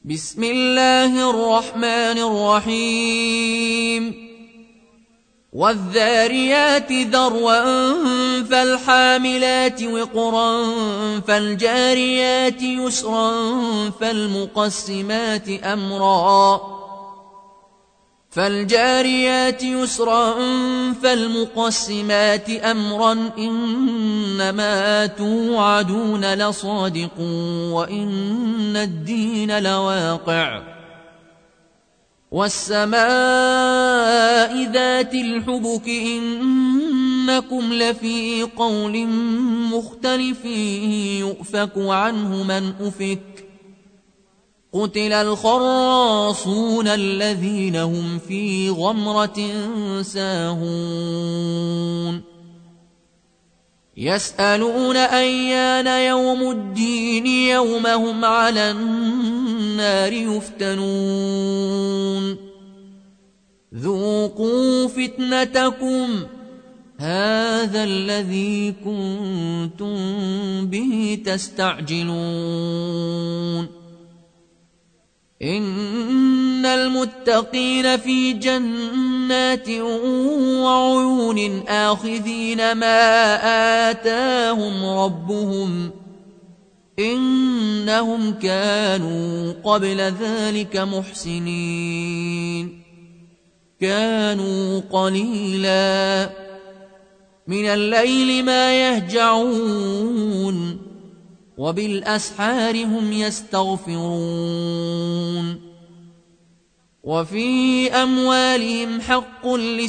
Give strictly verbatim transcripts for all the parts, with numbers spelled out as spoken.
بسم الله الرحمن الرحيم والذاريات ذروا فالحاملات وقرا فالجاريات يسرا فالمقسمات أمرا فالجاريات يسرا فالمقسمات أمرا إنما توعدون لصادق وإن الدين لواقع والسماء ذات الحبك إنكم لفي قول مختلف يؤفك عنه من أفك قتل الخراصون الذين هم في غمرة ساهون يسألون أيان يوم الدين يوم هم على النار يفتنون ذوقوا فتنتكم هذا الذي كنتم به تستعجلون إن المتقين في جنات وعيون آخذين ما آتاهم ربهم إنهم كانوا قبل ذلك محسنين كانوا قليلا من الليل ما يهجعون وبالأسحار هم يستغفرون وفي أموالهم حق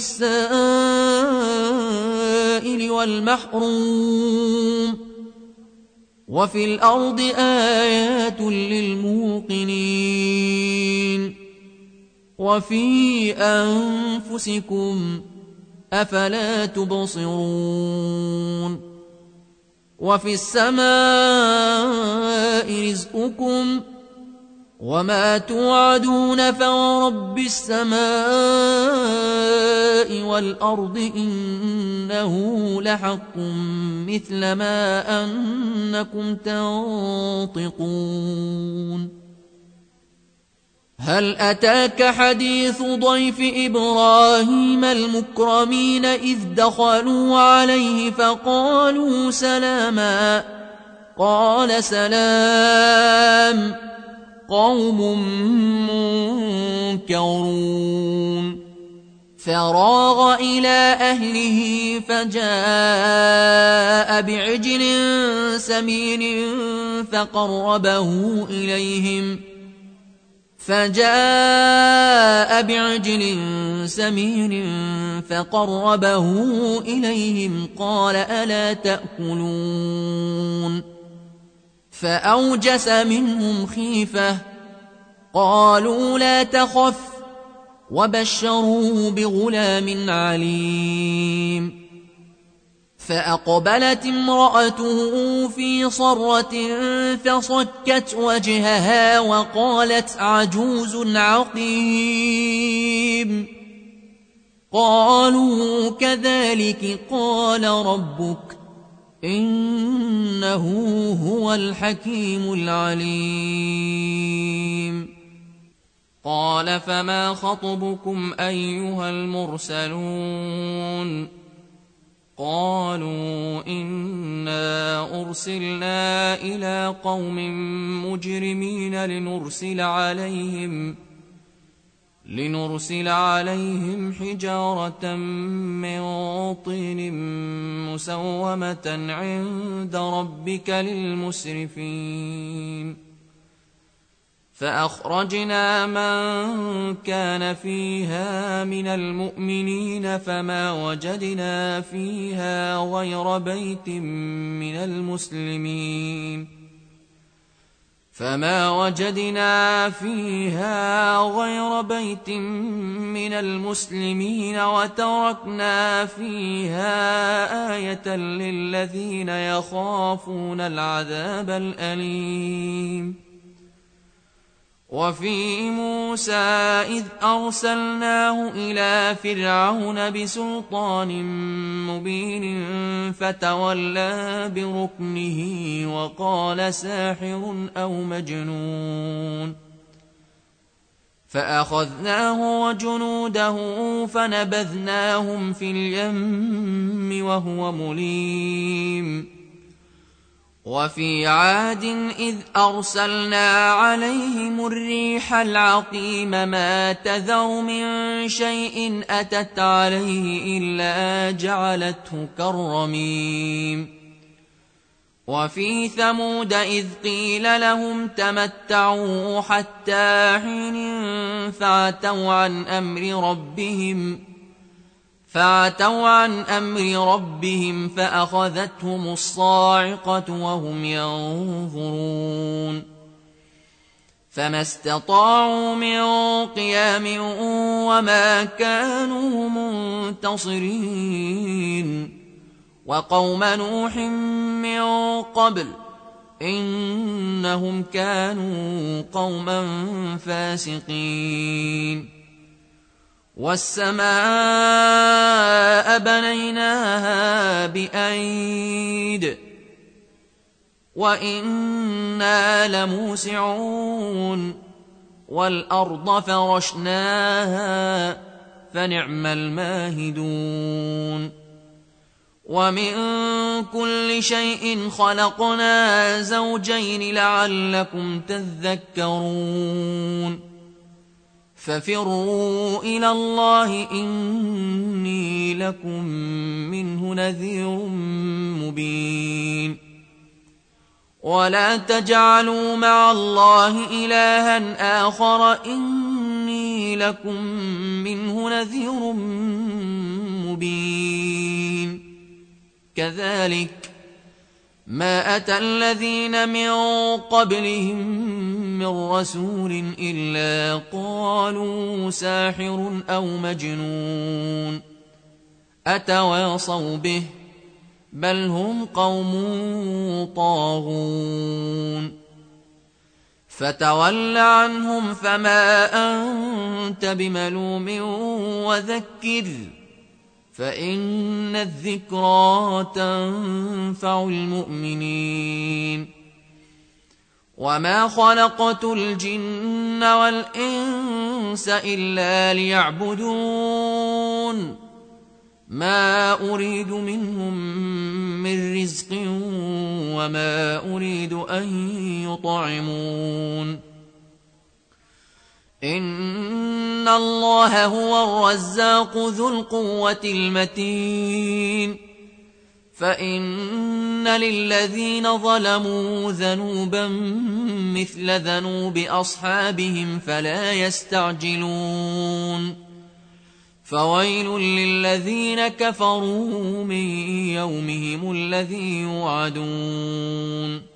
للسائل والمحروم وفي الأرض آيات للموقنين وفي أنفسكم أفلا تبصرون وفي السماء رزقكم وما توعدون فورب السماء والأرض إنه لحق مثل ما أنكم تنطقون هل أتاك حديث ضيف إبراهيم المكرمين إذ دخلوا عليه فقالوا سلاما قال سلام قوم منكرون فراغ إلى أهله فجاء بعجل سمين فقربه إليهم فجاء بعجل سمين فقربه إليهم قال ألا تأكلون فأوجس منهم خيفة قالوا لا تخف وبشروه بغلام عليم فأقبلت امرأته في صرة فصكت وجهها وقالت عجوز عقيم قالوا كذلك قال ربك إنه هو الحكيم العليم قال فما خطبكم أيها المرسلون قالوا إنا أرسلنا إلى قوم مجرمين لنرسل عليهم لنرسل عليهم حجارة من طين مسومة عند ربك للمسرفين فأخرجنا من كان فيها من المؤمنين فما وجدنا فيها غير بيت من المسلمين فما وجدنا فيها غير بيت من المسلمين وتركنا فيها آية للذين يخافون العذاب الأليم وفي موسى إذ أرسلناه إلى فرعون بسلطان مبين فتولى بركنه وقال ساحر أو مجنون فأخذناه وجنوده فنبذناهم في اليم وهو مليم. وفي عاد إذ أرسلنا عليهم الريح العقيم ما تذر من شيء أتت عليه إلا جعلته كالرميم. وفي ثمود إذ قيل لهم تمتعوا حتى حين فعتوا عن أمر ربهم فعتوا عن أمر ربهم فأخذتهم الصاعقة وهم ينظرون فما استطاعوا من قيام وما كانوا منتصرين. وقوم نوح من قبل إنهم كانوا قوما فاسقين. والسماء بنيناها بأيد وإنا لموسعون والأرض فرشناها فنعم الماهدون. ومن كل شيء خلقنا زوجين لعلكم تذكرون. ففروا إلى الله إني لكم منه نذير مبين. ولا تجعلوا مع الله إلها آخر إني لكم منه نذير مبين. كذلك ما أتى الذين من قبلهم من رسول إلا قالوا ساحر أو مجنون أتواصوا به بل هم قوم طاغون. فتول عنهم فما أنت بملوم وذكر فإن الذكرى تنفع المؤمنين. وما خلقت الجن والإنس إلا ليعبدون ما أريد منهم من رزق وما أريد أن يطعمون. إن الله هو الرزاق ذو القوة المتين. فإن للذين ظلموا ذنوبا مثل ذنوب أصحابهم فلا يستعجلون. فويل للذين كفروا من يومهم الذي يوعدون.